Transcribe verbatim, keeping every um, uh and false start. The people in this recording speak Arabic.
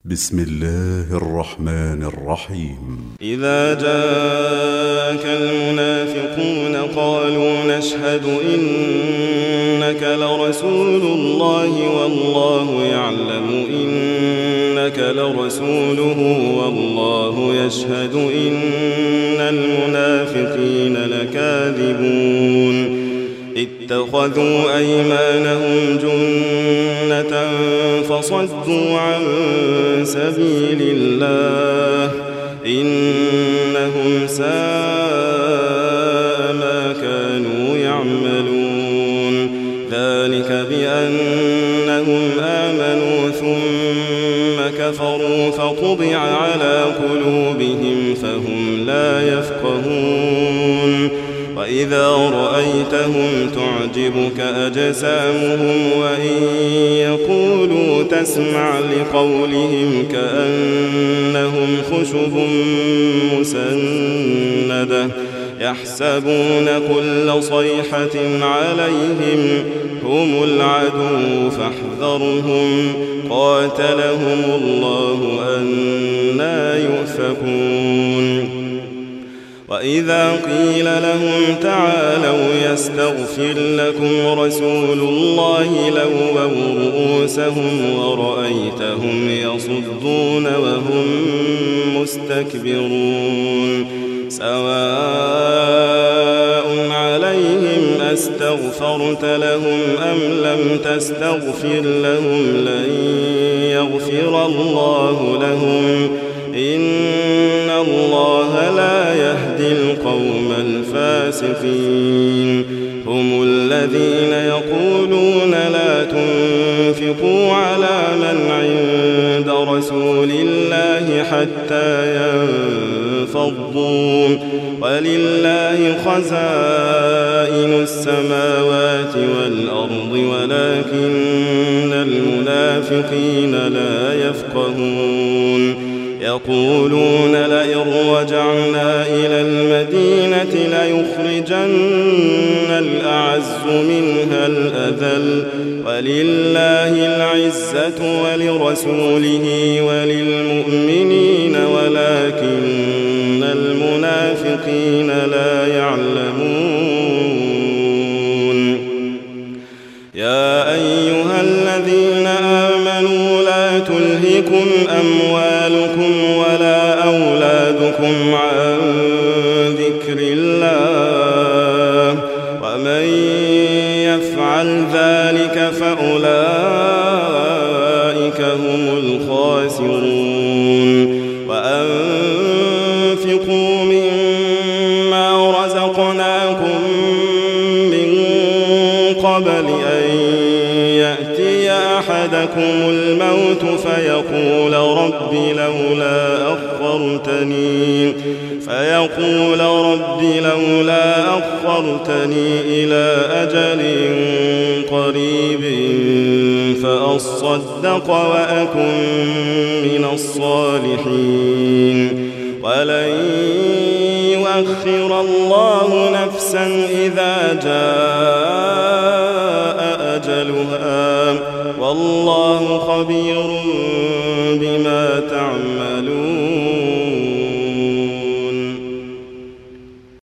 بسم الله الرحمن الرحيم. إذا جاءك المنافقون قالوا نشهد إنك لرسول الله والله يعلم إنك لرسوله والله يشهد إن المنافقين لكاذبون اتخذوا أيمانهم جنة فصدوا عن سبيل الله إنهم ساء ما كانوا يعملون ذلك بأنهم آمنوا ثم كفروا فطبع على قلوبهم فهم لا يفقهون وإذا رأيتهم تعجبك أجسامهم وإن يقولوا تسمع لقولهم كأنهم خشب مسندة يحسبون كل صيحة عليهم هم العدو فاحذرهم قاتلهم الله أنى يؤفكون وإذا قيل لهم تعالوا يستغفر لكم رسول الله لووا رؤوسهم ورأيتهم يصدون وهم مستكبرون سواء عليهم أستغفرت لهم أم لم تستغفر لهم لن يغفر الله لهم إن الله لا يهدي القوم الفاسقين هم الذين يقولون لا تنفقوا على من عند رسول الله حتى ينفضوا ولله خزائن السماوات والأرض ولكن المنافقين لا يفقهون يقولون لئن رجعنا إلى المدينة ليخرجن الأعز منها الأذل ولله العزة ولرسوله وللمؤمنين ولكن المنافقين لا يعلمون يا أيها الذين آمنوا لا تلهكم أموالكم ولا أولادكم عن ذكر الله ومن يفعل ذلك فأولئك هم الخاسرون وأنفقوا مما رزقناكم من قبل أن يأتي أحدكم الموت فيقول رب لولا أخرتني فيقول رب لولا أخرتني إلى أجل قريب فأصدق وأكن من الصالحين ولن يؤخر الله نفسا إذا جاء أجلها والله خبير